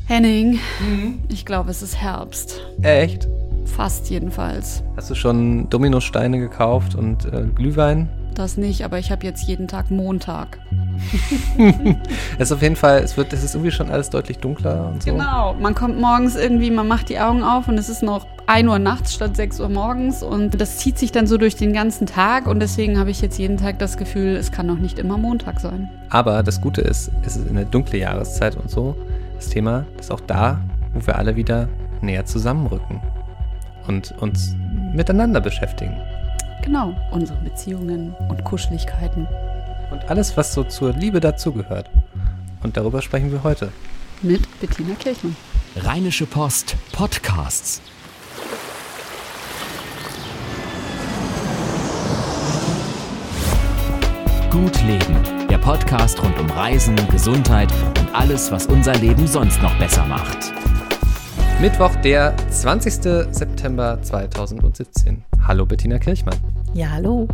Henning, ich glaube, es ist Herbst. Echt? Fast jedenfalls. Hast du schon Dominosteine gekauft und Glühwein? Das nicht, aber ich habe jetzt jeden Tag Montag. Es ist auf jeden Fall, es ist irgendwie schon alles deutlich dunkler und so. Genau, man kommt morgens irgendwie, man macht die Augen auf und es ist noch 1 Uhr nachts statt 6 Uhr morgens und das zieht sich dann so durch den ganzen Tag und deswegen habe ich jetzt jeden Tag das Gefühl, es kann noch nicht immer Montag sein. Aber das Gute ist, es ist eine dunkle Jahreszeit und so. Das Thema ist auch da, wo wir alle wieder näher zusammenrücken und uns miteinander beschäftigen. Genau, unsere Beziehungen und Kuscheligkeiten. Und alles, was so zur Liebe dazugehört. Und darüber sprechen wir heute. Mit Bettina Kirchmann. Rheinische Post Podcasts. Gut Leben, der Podcast rund um Reisen, Gesundheit und alles, was unser Leben sonst noch besser macht. Mittwoch, der 20. September 2017. Hallo Bettina Kirchmann. Ja, hallo.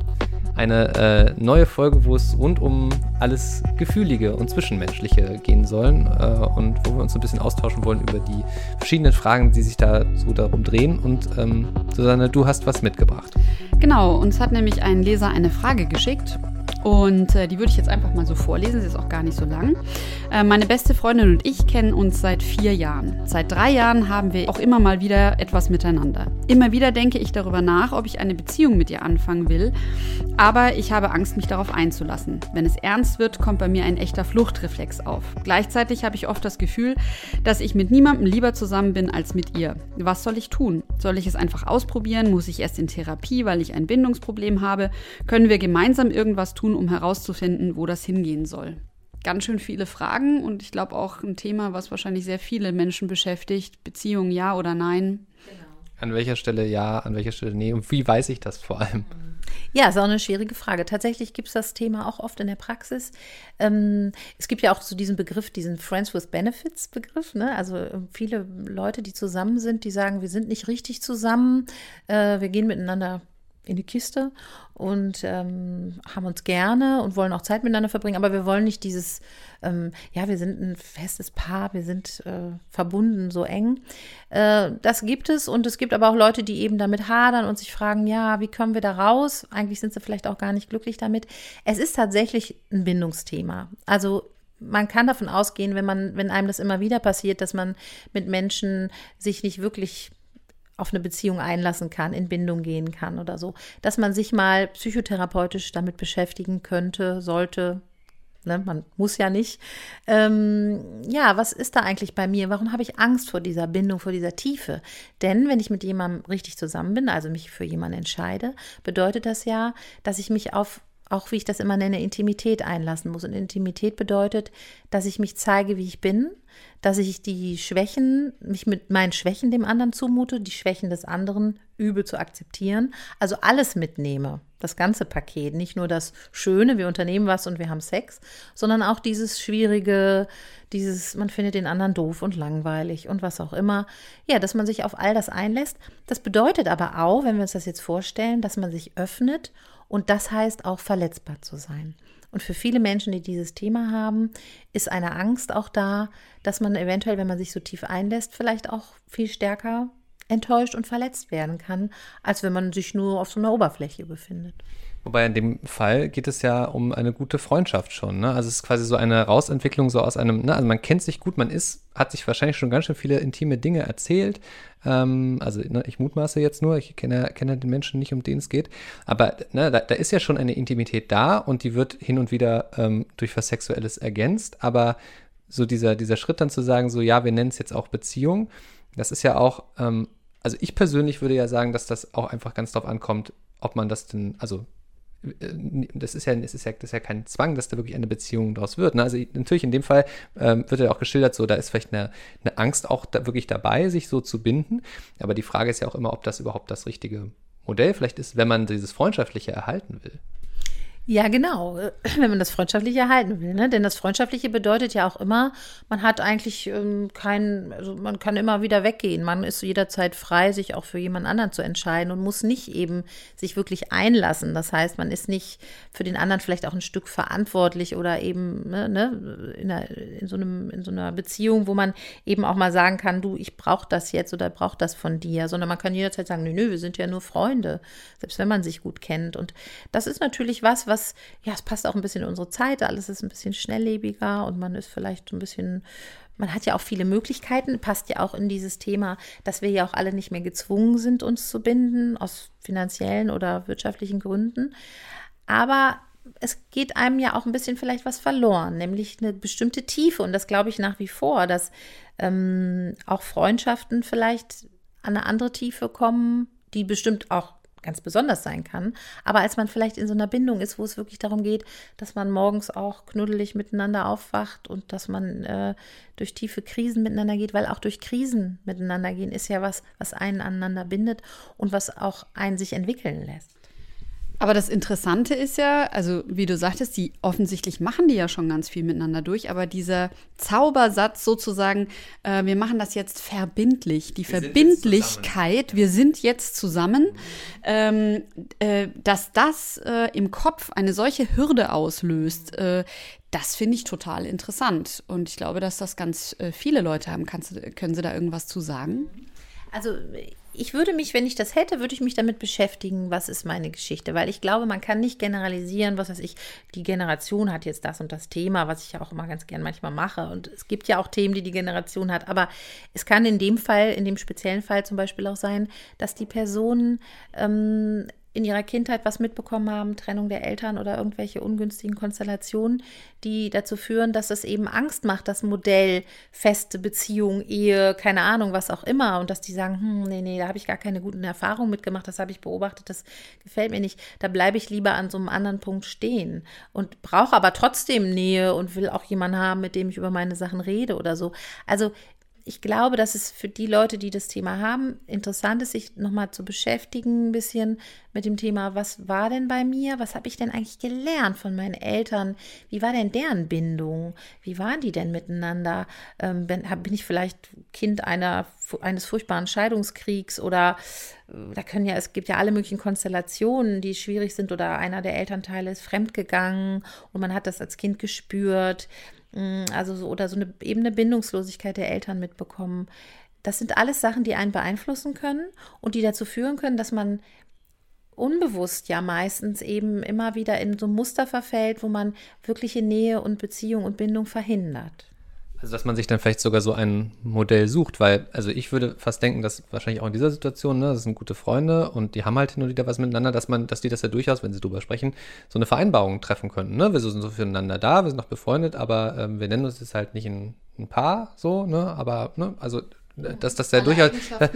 Eine neue Folge, wo es rund um alles Gefühlige und Zwischenmenschliche gehen sollen und wo wir uns ein bisschen austauschen wollen über die verschiedenen Fragen, die sich da so darum drehen. Und Susanne, du hast was mitgebracht. Genau, uns hat nämlich ein Leser eine Frage geschickt. Und die würde ich jetzt einfach mal so vorlesen, sie ist auch gar nicht so lang. Meine beste Freundin und ich kennen uns seit 4 Jahren. Seit 3 Jahren haben wir auch immer mal wieder etwas miteinander. Immer wieder denke ich darüber nach, ob ich eine Beziehung mit ihr anfangen will, aber ich habe Angst, mich darauf einzulassen. Wenn es ernst wird, kommt bei mir ein echter Fluchtreflex auf. Gleichzeitig habe ich oft das Gefühl, dass ich mit niemandem lieber zusammen bin als mit ihr. Was soll ich tun? Soll ich es einfach ausprobieren? Muss ich erst in Therapie, weil ich ein Bindungsproblem habe? Können wir gemeinsam irgendwas tun, um herauszufinden, wo das hingehen soll? Ganz schön viele Fragen und ich glaube auch ein Thema, was wahrscheinlich sehr viele Menschen beschäftigt. Beziehung, ja oder nein? Genau. An welcher Stelle ja, an welcher Stelle nee und wie weiß ich das vor allem? Ja, ist auch eine schwierige Frage. Tatsächlich gibt es das Thema auch oft in der Praxis. Es gibt ja auch so diesen Begriff, diesen Friends with Benefits Begriff, ne? Also viele Leute, die zusammen sind, die sagen, wir sind nicht richtig zusammen, wir gehen miteinander in die Kiste und haben uns gerne und wollen auch Zeit miteinander verbringen, aber wir wollen nicht dieses, wir sind ein festes Paar, wir sind verbunden, so eng. Das gibt es und es gibt aber auch Leute, die eben damit hadern und sich fragen, ja, wie kommen wir da raus? Eigentlich sind sie vielleicht auch gar nicht glücklich damit. Es ist tatsächlich ein Bindungsthema. Also man kann davon ausgehen, wenn einem das immer wieder passiert, dass man mit Menschen sich nicht wirklich auf eine Beziehung einlassen kann, in Bindung gehen kann oder so, dass man sich mal psychotherapeutisch damit beschäftigen könnte, sollte, ne? Man muss ja nicht. Was ist da eigentlich bei mir? Warum habe ich Angst vor dieser Bindung, vor dieser Tiefe? Denn wenn ich mit jemandem richtig zusammen bin, also mich für jemanden entscheide, bedeutet das ja, dass ich mich auf, auch wie ich das immer nenne, Intimität einlassen muss. Und Intimität bedeutet, dass ich mich zeige, wie ich bin, dass ich die Schwächen, mich mit meinen Schwächen dem anderen zumute, die Schwächen des anderen übe zu akzeptieren, also alles mitnehme, das ganze Paket, nicht nur das Schöne, wir unternehmen was und wir haben Sex, sondern auch dieses Schwierige, man findet den anderen doof und langweilig und was auch immer, ja, dass man sich auf all das einlässt. Das bedeutet aber auch, wenn wir uns das jetzt vorstellen, dass man sich öffnet und das heißt auch verletzbar zu sein. Und für viele Menschen, die dieses Thema haben, ist eine Angst auch da, dass man eventuell, wenn man sich so tief einlässt, vielleicht auch viel stärker enttäuscht und verletzt werden kann, als wenn man sich nur auf so einer Oberfläche befindet. Wobei in dem Fall geht es ja um eine gute Freundschaft schon, ne? Also es ist quasi so eine Rausentwicklung so aus einem, ne? Also man kennt sich gut, hat sich wahrscheinlich schon ganz schön viele intime Dinge erzählt. Ich mutmaße jetzt nur, ich kenne den Menschen nicht, um den es geht. Aber ne, da ist ja schon eine Intimität da und die wird hin und wieder durch was Sexuelles ergänzt. Aber so dieser Schritt dann zu sagen, so ja, wir nennen es jetzt auch Beziehung, das ist ja auch, also ich persönlich würde ja sagen, dass das auch einfach ganz drauf ankommt, ob man das denn, also das ist ja kein Zwang, dass da wirklich eine Beziehung daraus wird. Ne? Also natürlich in dem Fall wird ja auch geschildert, so da ist vielleicht eine Angst auch da wirklich dabei, sich so zu binden. Aber die Frage ist ja auch immer, ob das überhaupt das richtige Modell vielleicht ist, wenn man dieses Freundschaftliche erhalten will. Ja, genau, wenn man das Freundschaftliche erhalten will, ne? Denn das Freundschaftliche bedeutet ja auch immer, man hat eigentlich also man kann immer wieder weggehen. Man ist jederzeit frei, sich auch für jemand anderen zu entscheiden und muss nicht eben sich wirklich einlassen. Das heißt, man ist nicht für den anderen vielleicht auch ein Stück verantwortlich oder eben in so einer Beziehung, wo man eben auch mal sagen kann, du, ich brauche das jetzt oder brauche das von dir, sondern man kann jederzeit sagen, nö, wir sind ja nur Freunde, selbst wenn man sich gut kennt. Und das ist natürlich was, ja, es passt auch ein bisschen in unsere Zeit, alles ist ein bisschen schnelllebiger und man ist vielleicht so ein bisschen, man hat ja auch viele Möglichkeiten, passt ja auch in dieses Thema, dass wir ja auch alle nicht mehr gezwungen sind, uns zu binden, aus finanziellen oder wirtschaftlichen Gründen. Aber es geht einem ja auch ein bisschen vielleicht was verloren, nämlich eine bestimmte Tiefe. Und das glaube ich nach wie vor, dass auch Freundschaften vielleicht an eine andere Tiefe kommen, die bestimmt auch ganz besonders sein kann. Aber als man vielleicht in so einer Bindung ist, wo es wirklich darum geht, dass man morgens auch knuddelig miteinander aufwacht und dass man durch tiefe Krisen miteinander geht, weil auch durch Krisen miteinander gehen ist ja was einen aneinander bindet und was auch einen sich entwickeln lässt. Aber das Interessante ist ja, also wie du sagtest, offensichtlich machen die ja schon ganz viel miteinander durch, aber dieser Zaubersatz sozusagen, wir machen das jetzt verbindlich, die Verbindlichkeit, wir sind jetzt zusammen, dass das im Kopf eine solche Hürde auslöst, das finde ich total interessant. Und ich glaube, dass das ganz viele Leute haben. Können Sie da irgendwas zu sagen? Also ich würde mich, wenn ich das hätte, würde ich mich damit beschäftigen, was ist meine Geschichte, weil ich glaube, man kann nicht generalisieren, was weiß ich, die Generation hat jetzt das und das Thema, was ich ja auch immer ganz gern manchmal mache und es gibt ja auch Themen, die Generation hat, aber es kann in dem Fall, in dem speziellen Fall zum Beispiel auch sein, dass die Personen in ihrer Kindheit was mitbekommen haben, Trennung der Eltern oder irgendwelche ungünstigen Konstellationen, die dazu führen, dass es eben Angst macht, das Modell feste Beziehung, Ehe, keine Ahnung, was auch immer und dass die sagen, nee, da habe ich gar keine guten Erfahrungen mitgemacht, das habe ich beobachtet, das gefällt mir nicht, da bleibe ich lieber an so einem anderen Punkt stehen und brauche aber trotzdem Nähe und will auch jemanden haben, mit dem ich über meine Sachen rede oder so. Also ich glaube, dass es für die Leute, die das Thema haben, interessant ist, sich nochmal zu beschäftigen, ein bisschen mit dem Thema, was war denn bei mir? Was habe ich denn eigentlich gelernt von meinen Eltern? Wie war denn deren Bindung? Wie waren die denn miteinander? Bin ich vielleicht Kind eines furchtbaren Scheidungskriegs oder es gibt ja alle möglichen Konstellationen, die schwierig sind oder einer der Elternteile ist fremdgegangen und man hat das als Kind gespürt. Also so eine ebene Bindungslosigkeit der Eltern mitbekommen. Das sind alles Sachen, die einen beeinflussen können und die dazu führen können, dass man unbewusst ja meistens eben immer wieder in so ein Muster verfällt, wo man wirkliche Nähe und Beziehung und Bindung verhindert. Also, dass man sich dann vielleicht sogar so ein Modell sucht, weil, also ich würde fast denken, dass wahrscheinlich auch in dieser Situation, das sind gute Freunde und die haben halt hin und wieder was miteinander, dass die das ja durchaus, wenn sie drüber sprechen, so eine Vereinbarung treffen könnten, ne? Wir sind so füreinander da, wir sind noch befreundet, aber wir nennen uns jetzt halt nicht ein Paar, so, ne? Aber, ne, also dass das ja durchaus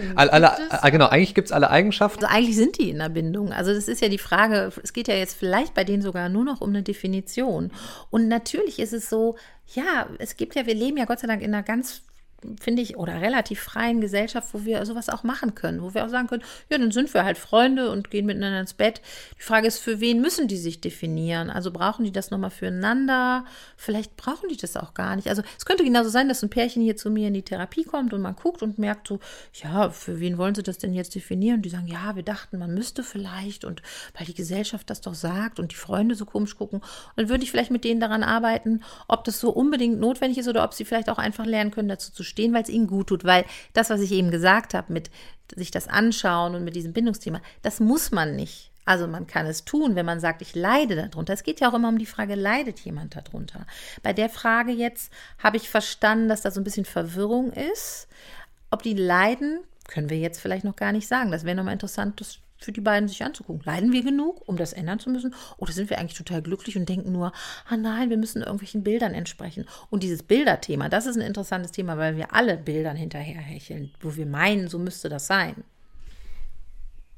genau, eigentlich gibt es alle Eigenschaften. Also eigentlich sind die in einer Bindung. Also das ist ja die Frage, es geht ja jetzt vielleicht bei denen sogar nur noch um eine Definition. Und natürlich ist es so, ja, wir leben ja Gott sei Dank in einer ganz, finde ich, oder relativ freien Gesellschaft, wo wir sowas auch machen können, wo wir auch sagen können, ja, dann sind wir halt Freunde und gehen miteinander ins Bett. Die Frage ist, für wen müssen die sich definieren? Also brauchen die das nochmal füreinander? Vielleicht brauchen die das auch gar nicht. Also es könnte genauso sein, dass ein Pärchen hier zu mir in die Therapie kommt und man guckt und merkt so, ja, für wen wollen sie das denn jetzt definieren? Und die sagen, ja, wir dachten, man müsste vielleicht und weil die Gesellschaft das doch sagt und die Freunde so komisch gucken. Und dann würde ich vielleicht mit denen daran arbeiten, ob das so unbedingt notwendig ist oder ob sie vielleicht auch einfach lernen können, dazu zu stehen, weil es ihnen gut tut, weil das, was ich eben gesagt habe, mit sich das anschauen und mit diesem Bindungsthema, das muss man nicht. Also man kann es tun, wenn man sagt, ich leide darunter. Es geht ja auch immer um die Frage, leidet jemand darunter? Bei der Frage jetzt habe ich verstanden, dass da so ein bisschen Verwirrung ist. Ob die leiden, können wir jetzt vielleicht noch gar nicht sagen. Das wäre nochmal interessant, das für die beiden sich anzugucken. Leiden wir genug, um das ändern zu müssen? Oder sind wir eigentlich total glücklich und denken nur, nein, wir müssen irgendwelchen Bildern entsprechen. Und dieses Bilderthema, das ist ein interessantes Thema, weil wir alle Bildern hinterherhecheln, wo wir meinen, so müsste das sein.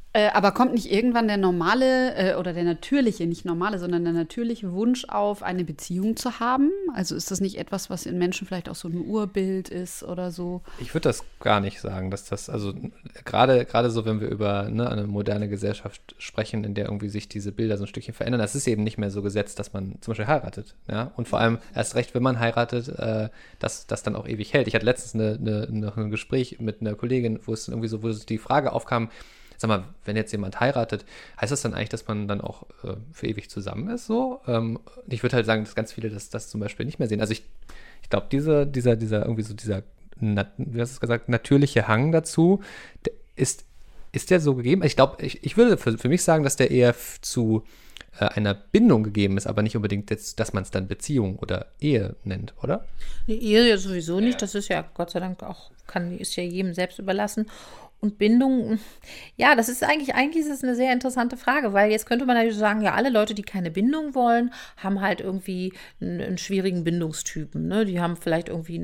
Aber kommt nicht irgendwann der normale oder der natürliche, nicht normale, sondern der natürliche Wunsch auf, eine Beziehung zu haben? Also ist das nicht etwas, was in Menschen vielleicht auch so ein Urbild ist oder so? Ich würde das gar nicht sagen, dass das, also gerade so, wenn wir über eine moderne Gesellschaft sprechen, in der irgendwie sich diese Bilder so ein Stückchen verändern, das ist eben nicht mehr so gesetzt, dass man zum Beispiel heiratet. Ja? Und vor allem erst recht, wenn man heiratet, dass das dann auch ewig hält. Ich hatte letztens ein Gespräch mit einer Kollegin, wo es irgendwie so, wo die Frage aufkam, sag mal, wenn jetzt jemand heiratet, heißt das dann eigentlich, dass man dann auch für ewig zusammen ist? So? Ich würde halt sagen, dass ganz viele das zum Beispiel nicht mehr sehen. Also ich glaube, dieser irgendwie so dieser, wie hast du es gesagt, natürliche Hang dazu, ist der so gegeben? Ich glaube, ich würde für mich sagen, dass der eher zu einer Bindung gegeben ist, aber nicht unbedingt jetzt, dass man es dann Beziehung oder Ehe nennt, oder? Die Ehe ja sowieso nicht. Das ist ja Gott sei Dank auch, ist ja jedem selbst überlassen. Und Bindung, ja, das ist eigentlich ist es eine sehr interessante Frage, weil jetzt könnte man natürlich sagen, ja, alle Leute, die keine Bindung wollen, haben halt irgendwie einen schwierigen Bindungstypen, ne? Die haben vielleicht irgendwie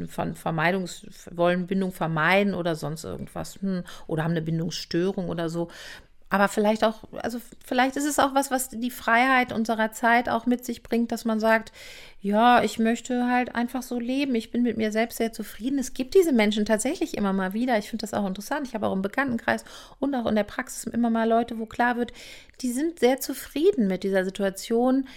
wollen Bindung vermeiden oder sonst irgendwas, oder haben eine Bindungsstörung oder so. Aber vielleicht ist es auch was die Freiheit unserer Zeit auch mit sich bringt, dass man sagt, ja, ich möchte halt einfach so leben, ich bin mit mir selbst sehr zufrieden. Es gibt diese Menschen tatsächlich immer mal wieder, ich finde das auch interessant, ich habe auch im Bekanntenkreis und auch in der Praxis immer mal Leute, wo klar wird, die sind sehr zufrieden mit dieser Situation,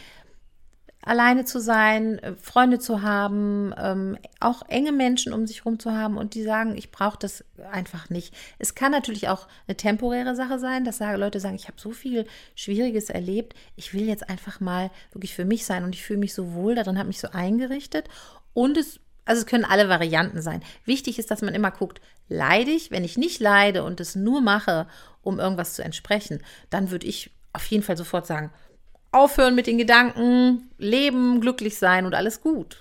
alleine zu sein, Freunde zu haben, auch enge Menschen um sich herum zu haben und die sagen, ich brauche das einfach nicht. Es kann natürlich auch eine temporäre Sache sein, dass Leute sagen, ich habe so viel Schwieriges erlebt, ich will jetzt einfach mal wirklich für mich sein und ich fühle mich so wohl darin, habe mich so eingerichtet und es können alle Varianten sein. Wichtig ist, dass man immer guckt, leide ich? Wenn ich nicht leide und es nur mache, um irgendwas zu entsprechen, dann würde ich auf jeden Fall sofort sagen, aufhören mit den Gedanken, leben, glücklich sein und alles gut.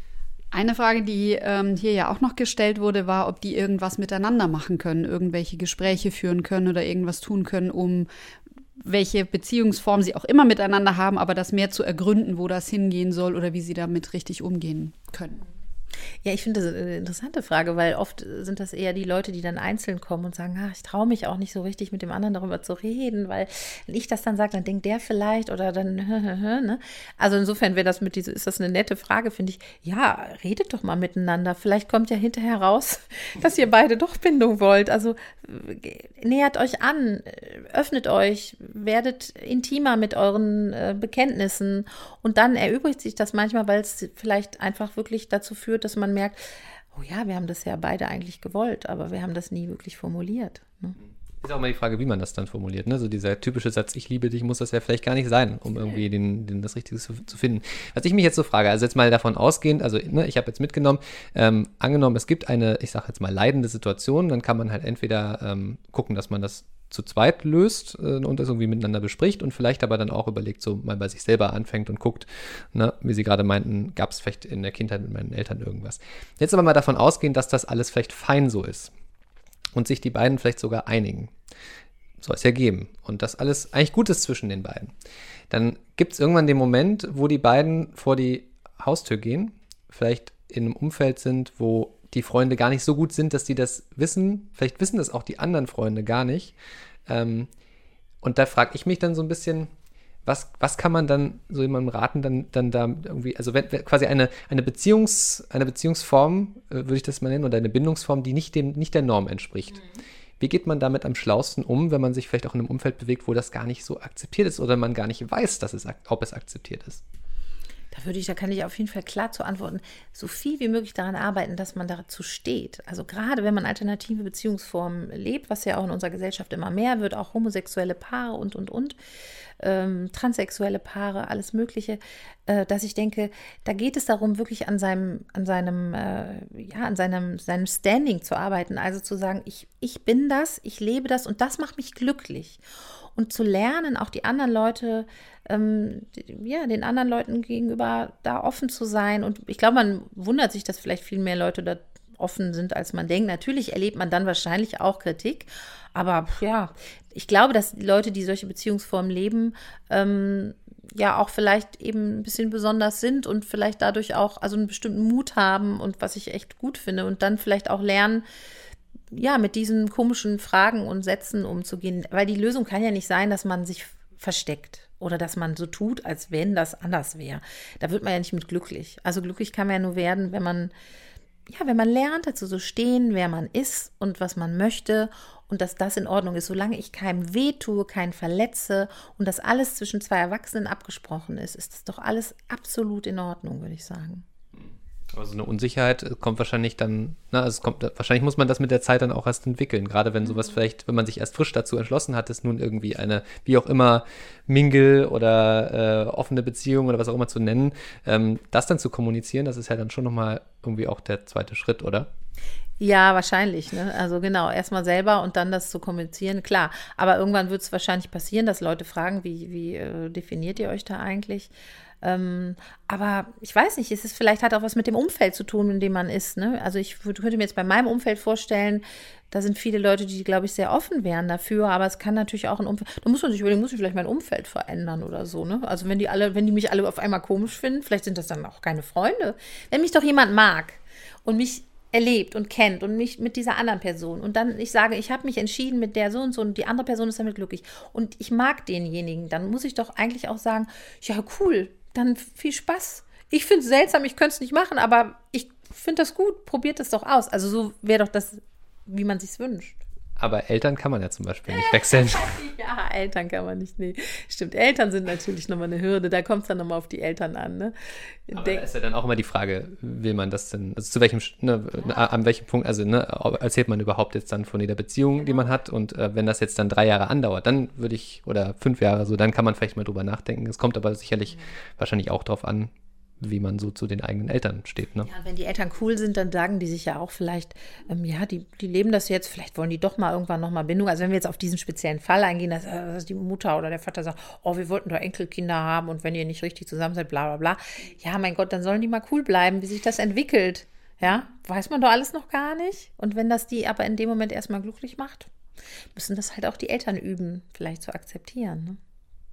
Eine Frage, die hier ja auch noch gestellt wurde, war, ob die irgendwas miteinander machen können, irgendwelche Gespräche führen können oder irgendwas tun können, um welche Beziehungsform sie auch immer miteinander haben, aber das mehr zu ergründen, wo das hingehen soll oder wie sie damit richtig umgehen können. Ja, ich finde das eine interessante Frage, weil oft sind das eher die Leute, die dann einzeln kommen und sagen, ich traue mich auch nicht so richtig mit dem anderen darüber zu reden, weil wenn ich das dann sage, dann denkt der vielleicht oder dann, ne? Also insofern ist das eine nette Frage, finde ich. Ja, redet doch mal miteinander. Vielleicht kommt ja hinterher raus, dass ihr beide doch Bindung wollt. Also nähert euch an, öffnet euch, werdet intimer mit euren Bekenntnissen und dann erübrigt sich das manchmal, weil es vielleicht einfach wirklich dazu führt, dass man merkt, oh ja, wir haben das ja beide eigentlich gewollt, aber wir haben das nie wirklich formuliert. Ne? Ist auch mal die Frage, wie man das dann formuliert. Ne? So dieser typische Satz, ich liebe dich, muss das ja vielleicht gar nicht sein, um irgendwie das Richtige zu finden. Was ich mich jetzt so frage, also jetzt mal davon ausgehend, also ich habe jetzt mitgenommen, angenommen, es gibt eine, ich sage jetzt mal, leidende Situation, dann kann man halt entweder gucken, dass man das zu zweit löst und das irgendwie miteinander bespricht und vielleicht aber dann auch überlegt, so mal bei sich selber anfängt und guckt, ne, wie Sie gerade meinten, gab es vielleicht in der Kindheit mit meinen Eltern irgendwas. Jetzt aber mal davon ausgehen, dass das alles vielleicht fein so ist und sich die beiden vielleicht sogar einigen. Soll es ja geben. Und das alles eigentlich gut ist zwischen den beiden. Dann gibt es irgendwann den Moment, wo die beiden vor die Haustür gehen, vielleicht in einem Umfeld sind, wo die Freunde gar nicht so gut sind, dass die das wissen. Vielleicht wissen das auch die anderen Freunde gar nicht. Und da frage ich mich dann so ein bisschen, was kann man dann so jemandem raten, dann da irgendwie, also wenn quasi eine Beziehungsform, würde ich das mal nennen, oder eine Bindungsform, die nicht der Norm entspricht. Wie geht man damit am schlausten um, wenn man sich vielleicht auch in einem Umfeld bewegt, wo das gar nicht so akzeptiert ist oder man gar nicht weiß, ob es akzeptiert ist? Da kann ich auf jeden Fall klar zu antworten, so viel wie möglich daran arbeiten, dass man dazu steht. Also gerade wenn man alternative Beziehungsformen lebt, was ja auch in unserer Gesellschaft immer mehr wird, auch homosexuelle Paare und, transsexuelle Paare, alles Mögliche, dass ich denke, da geht es darum, wirklich an seinem Standing zu arbeiten, also zu sagen, ich bin das, ich lebe das und das macht mich glücklich. Und zu lernen, auch die anderen Leute, den anderen Leuten gegenüber da offen zu sein. Und ich glaube, man wundert sich, dass vielleicht viel mehr Leute da offen sind, als man denkt. Natürlich erlebt man dann wahrscheinlich auch Kritik. Aber ja, ich glaube, dass die Leute, die solche Beziehungsformen leben, auch vielleicht eben ein bisschen besonders sind und vielleicht dadurch auch einen bestimmten Mut haben und was ich echt gut finde. Und dann vielleicht auch lernen, mit diesen komischen Fragen und Sätzen umzugehen. Weil die Lösung kann ja nicht sein, dass man sich versteckt oder dass man so tut, als wenn das anders wäre. Da wird man ja nicht mit glücklich. Also glücklich kann man ja nur werden, wenn man lernt, dazu so stehen, wer man ist und was man möchte und dass das in Ordnung ist. Solange ich keinem wehtue, keinen verletze und das alles zwischen zwei Erwachsenen abgesprochen ist, ist das doch alles absolut in Ordnung, würde ich sagen. Also eine Unsicherheit kommt wahrscheinlich dann, wahrscheinlich muss man das mit der Zeit dann auch erst entwickeln, gerade wenn sowas vielleicht, wenn man sich erst frisch dazu entschlossen hat, es nun irgendwie eine, wie auch immer, Mingle oder offene Beziehung oder was auch immer zu nennen, das dann zu kommunizieren, das ist ja dann schon nochmal irgendwie auch der zweite Schritt, oder? Ja, wahrscheinlich, ne? Also genau, erstmal selber und dann das zu kommunizieren, klar. Aber irgendwann wird es wahrscheinlich passieren, dass Leute fragen, wie definiert ihr euch da eigentlich? Aber ich weiß nicht, vielleicht hat auch was mit dem Umfeld zu tun, in dem man ist, ne? Also ich könnte mir jetzt bei meinem Umfeld vorstellen, da sind viele Leute, die, glaube ich, sehr offen wären dafür, aber es kann natürlich auch ein Umfeld, da muss man sich überlegen, muss ich vielleicht mein Umfeld verändern oder so, ne? Also wenn die mich alle auf einmal komisch finden, vielleicht sind das dann auch keine Freunde. Wenn mich doch jemand mag und mich erlebt und kennt und mich mit dieser anderen Person und dann ich sage, ich habe mich entschieden mit der so und die andere Person ist damit glücklich und ich mag denjenigen, dann muss ich doch eigentlich auch sagen, ja cool, dann viel Spaß. Ich finde es seltsam, ich könnte es nicht machen, aber ich finde das gut, probiert es doch aus. Also so wäre doch das, wie man sich's wünscht. Aber Eltern kann man ja zum Beispiel nicht wechseln. Ja, Eltern kann man nicht, nee. Stimmt, Eltern sind natürlich nochmal eine Hürde, da kommt es dann nochmal auf die Eltern an, ne? Aber da ist ja dann auch immer die Frage, will man das denn, also zu welchem, an welchem Punkt, also erzählt man überhaupt jetzt dann von jeder Beziehung, die man hat und wenn das jetzt dann 3 Jahre andauert, dann würde ich, oder 5 Jahre so, dann kann man vielleicht mal drüber nachdenken. Es kommt aber sicherlich wahrscheinlich auch drauf an, wie man so zu den eigenen Eltern steht, ne? Ja, und wenn die Eltern cool sind, dann sagen die sich ja auch vielleicht, die leben das jetzt, vielleicht wollen die doch mal irgendwann nochmal Bindung. Also wenn wir jetzt auf diesen speziellen Fall eingehen, dass die Mutter oder der Vater sagt, oh, wir wollten doch Enkelkinder haben und wenn ihr nicht richtig zusammen seid, bla bla bla. Ja, mein Gott, dann sollen die mal cool bleiben, wie sich das entwickelt. Ja, weiß man doch alles noch gar nicht. Und wenn das die aber in dem Moment erstmal glücklich macht, müssen das halt auch die Eltern üben, vielleicht zu akzeptieren, ne?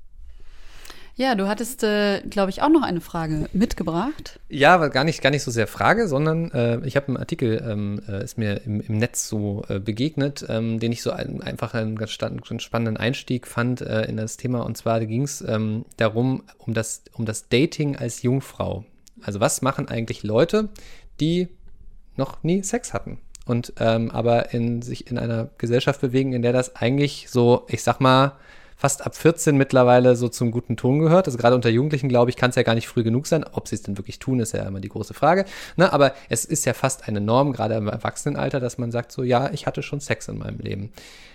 Ja, du hattest, glaube ich, auch noch eine Frage mitgebracht. Ja, aber gar nicht so sehr Frage, sondern ich habe einen Artikel, ist mir im Netz so begegnet, den ich so einfach einen ganz spannenden Einstieg fand in das Thema. Und zwar ging es darum, um das Dating als Jungfrau. Also was machen eigentlich Leute, die noch nie Sex hatten und aber sich in einer Gesellschaft bewegen, in der das eigentlich so, ich sag mal, fast ab 14 mittlerweile so zum guten Ton gehört. Also gerade unter Jugendlichen, glaube ich, kann es ja gar nicht früh genug sein. Ob sie es denn wirklich tun, ist ja immer die große Frage. Ne? Aber es ist ja fast eine Norm, gerade im Erwachsenenalter, dass man sagt so, ja, ich hatte schon Sex in meinem Leben.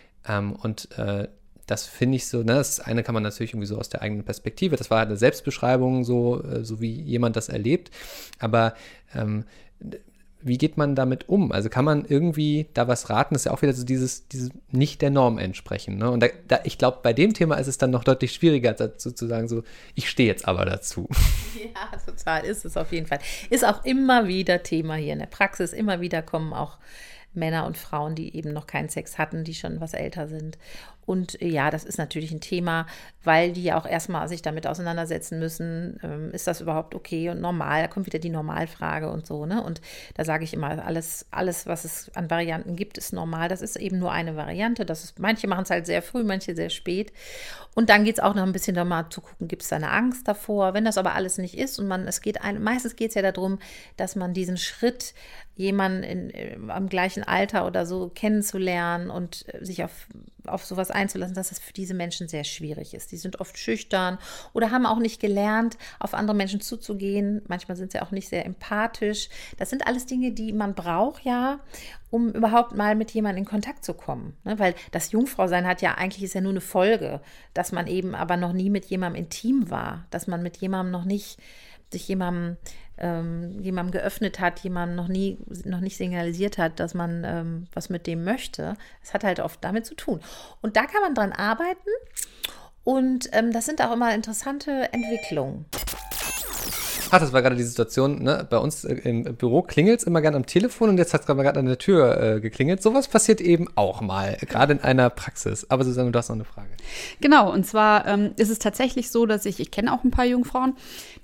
Das finde ich so, ne, das eine kann man natürlich irgendwie so aus der eigenen Perspektive, das war eine Selbstbeschreibung, so wie jemand das erlebt. Aber wie geht man damit um? Also kann man irgendwie da was raten? Das ist ja auch wieder so dieses nicht der Norm entsprechen. Ne? Und ich glaube, bei dem Thema ist es dann noch deutlich schwieriger, dazu zu sagen, so, ich stehe jetzt aber dazu. Ja, total, ist es auf jeden Fall. Ist auch immer wieder Thema hier in der Praxis. Immer wieder kommen auch Männer und Frauen, die eben noch keinen Sex hatten, die schon was älter sind. Und ja, das ist natürlich ein Thema, weil die ja auch erstmal sich damit auseinandersetzen müssen, ist das überhaupt okay und normal? Da kommt wieder die Normalfrage und so, ne? Und da sage ich immer, alles, was es an Varianten gibt, ist normal. Das ist eben nur eine Variante. Manche machen es halt sehr früh, manche sehr spät. Und dann geht es auch noch ein bisschen darum zu gucken, gibt es da eine Angst davor? Wenn das aber alles nicht ist und meistens geht es ja darum, dass man diesen Schritt, jemanden am gleichen Alter oder so kennenzulernen und sich auf sowas einzulassen, dass das für diese Menschen sehr schwierig ist. Die sind oft schüchtern oder haben auch nicht gelernt, auf andere Menschen zuzugehen. Manchmal sind sie auch nicht sehr empathisch. Das sind alles Dinge, die man braucht, ja, um überhaupt mal mit jemandem in Kontakt zu kommen. Ne? Weil das Jungfrausein ist ja nur eine Folge, dass man eben aber noch nie mit jemandem intim war, dass man mit jemandem noch nicht sich jemandem geöffnet hat, jemandem noch nicht signalisiert hat, dass man was mit dem möchte. Das hat halt oft damit zu tun. Und da kann man dran arbeiten und das sind auch immer interessante Entwicklungen. Ach, das war gerade die Situation, ne? Bei uns im Büro klingelt es immer gern am Telefon und jetzt hat es gerade an der Tür geklingelt. Sowas passiert eben auch mal, gerade in einer Praxis. Aber Susanne, du hast noch eine Frage. Genau, und zwar ist es tatsächlich so, dass ich kenne auch ein paar Jungfrauen, die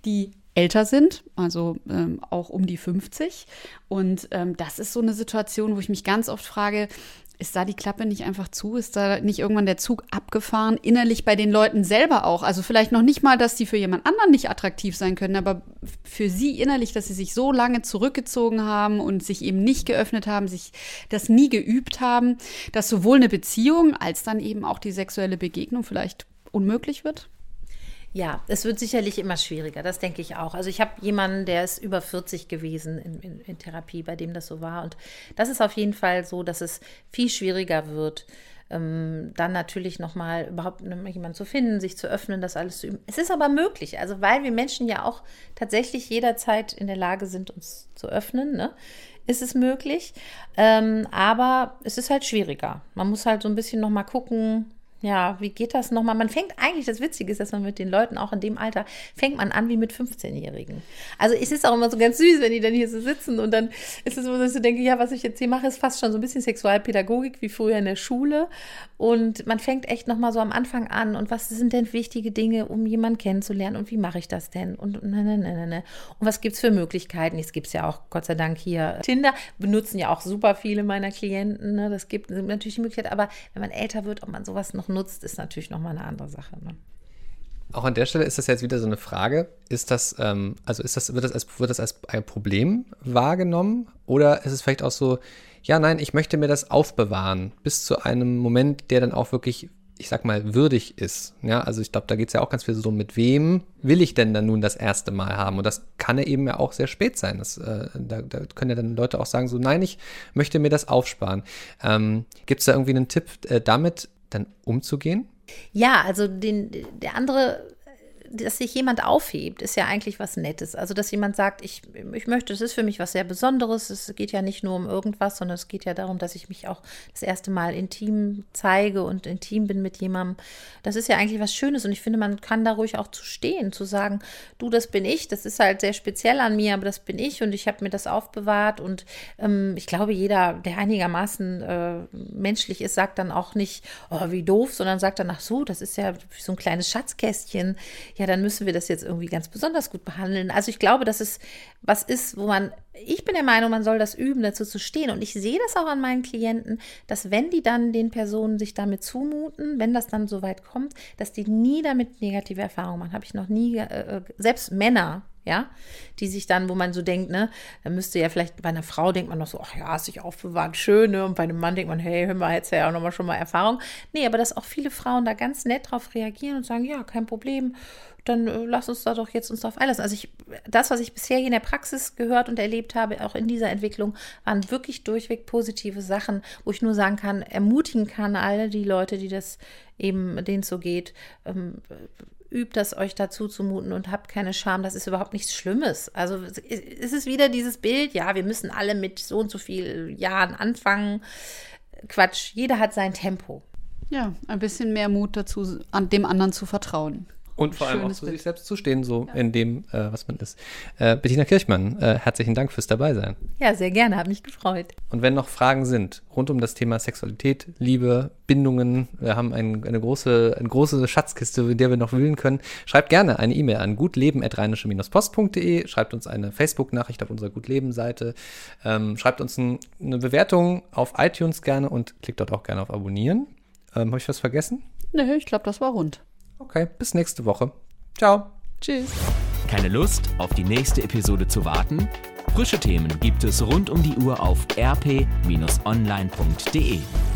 älter sind, also auch um die 50. Und das ist so eine Situation, wo ich mich ganz oft frage, ist da die Klappe nicht einfach zu? Ist da nicht irgendwann der Zug abgefahren? Innerlich bei den Leuten selber auch. Also vielleicht noch nicht mal, dass die für jemand anderen nicht attraktiv sein können, aber für sie innerlich, dass sie sich so lange zurückgezogen haben und sich eben nicht geöffnet haben, sich das nie geübt haben, dass sowohl eine Beziehung als dann eben auch die sexuelle Begegnung vielleicht unmöglich wird? Ja, es wird sicherlich immer schwieriger, das denke ich auch. Also ich habe jemanden, der ist über 40 gewesen in Therapie, bei dem das so war. Und das ist auf jeden Fall so, dass es viel schwieriger wird, dann natürlich nochmal überhaupt jemanden zu finden, sich zu öffnen, das alles zu üben. Es ist aber möglich, also weil wir Menschen ja auch tatsächlich jederzeit in der Lage sind, uns zu öffnen, ne? Ist es möglich, aber es ist halt schwieriger. Man muss halt so ein bisschen nochmal gucken, ja, wie geht das nochmal? Man fängt eigentlich, das Witzige ist, dass man mit den Leuten auch in dem Alter, fängt man an wie mit 15-Jährigen. Also es ist auch immer so ganz süß, wenn die dann hier so sitzen und dann ist es so, dass ich denke, ja, was ich jetzt hier mache, ist fast schon so ein bisschen Sexualpädagogik wie früher in der Schule und man fängt echt nochmal so am Anfang an und was sind denn wichtige Dinge, um jemanden kennenzulernen und wie mache ich das denn und und was gibt es für Möglichkeiten? Jetzt gibt es ja auch, Gott sei Dank, hier Tinder, benutzen ja auch super viele meiner Klienten, ne? Das gibt natürlich die Möglichkeit, aber wenn man älter wird, ob man sowas noch nutzt, ist natürlich nochmal eine andere Sache. Ne? Auch an der Stelle ist das jetzt wieder so eine Frage, wird das als ein Problem wahrgenommen oder ist es vielleicht auch so, ja, nein, ich möchte mir das aufbewahren bis zu einem Moment, der dann auch wirklich, ich sag mal, würdig ist. Ja, also ich glaube, da geht es ja auch ganz viel so, mit wem will ich denn dann nun das erste Mal haben? Und das kann ja eben ja auch sehr spät sein. Da können ja dann Leute auch sagen so, nein, ich möchte mir das aufsparen. Gibt es da irgendwie einen Tipp, damit dann umzugehen? Ja, also der andere, dass sich jemand aufhebt, ist ja eigentlich was Nettes. Also, dass jemand sagt, ich möchte, es ist für mich was sehr Besonderes. Es geht ja nicht nur um irgendwas, sondern es geht ja darum, dass ich mich auch das erste Mal intim zeige und intim bin mit jemandem. Das ist ja eigentlich was Schönes und ich finde, man kann da ruhig auch zu stehen, zu sagen, du, das bin ich, das ist halt sehr speziell an mir, aber das bin ich und ich habe mir das aufbewahrt und ich glaube, jeder, der einigermaßen menschlich ist, sagt dann auch nicht, oh, wie doof, sondern sagt dann, ach so, das ist ja so ein kleines Schatzkästchen. Ja, dann müssen wir das jetzt irgendwie ganz besonders gut behandeln. Also ich glaube, dass es was ist, ich bin der Meinung, man soll das üben, dazu zu stehen. Und ich sehe das auch an meinen Klienten, dass wenn die dann den Personen sich damit zumuten, wenn das dann so weit kommt, dass die nie damit negative Erfahrungen machen. Habe ich noch nie, selbst Männer, ja, die sich dann, wo man so denkt, ne, dann müsste ja vielleicht, bei einer Frau denkt man noch so, ach ja, hast dich aufbewahrt, schön, ne, und bei einem Mann denkt man, hey, hör mal, hättest ja auch noch mal schon mal Erfahrung. Nee, aber dass auch viele Frauen da ganz nett drauf reagieren und sagen, ja, kein Problem, dann lass uns da doch jetzt uns drauf einlassen. Also das, was ich bisher hier in der Praxis gehört und erlebt habe, auch in dieser Entwicklung, waren wirklich durchweg positive Sachen, wo ich nur sagen kann, ermutigen kann, alle die Leute, die das eben, denen es so geht, übt das euch dazu zumuten und habt keine Scham, das ist überhaupt nichts Schlimmes. Also es ist wieder dieses Bild, ja, wir müssen alle mit so und so vielen Jahren anfangen. Quatsch, jeder hat sein Tempo. Ja, ein bisschen mehr Mut dazu, an dem anderen zu vertrauen. Und vor allem auch zu sich selbst zu stehen, so in dem, was man ist. Bettina Kirchmann, herzlichen Dank fürs Dabeisein. Ja, sehr gerne, hat mich gefreut. Und wenn noch Fragen sind rund um das Thema Sexualität, Liebe, Bindungen, wir haben eine große Schatzkiste, in der wir noch wühlen können, schreibt gerne eine E-Mail an gutleben@rheinische-post.de, schreibt uns eine Facebook-Nachricht auf unserer Gutleben-Seite, schreibt uns eine Bewertung auf iTunes gerne und klickt dort auch gerne auf Abonnieren. Habe ich was vergessen? Nö, ich glaube, das war rund. Okay, bis nächste Woche. Ciao. Tschüss. Keine Lust, auf die nächste Episode zu warten? Frische Themen gibt es rund um die Uhr auf rp-online.de.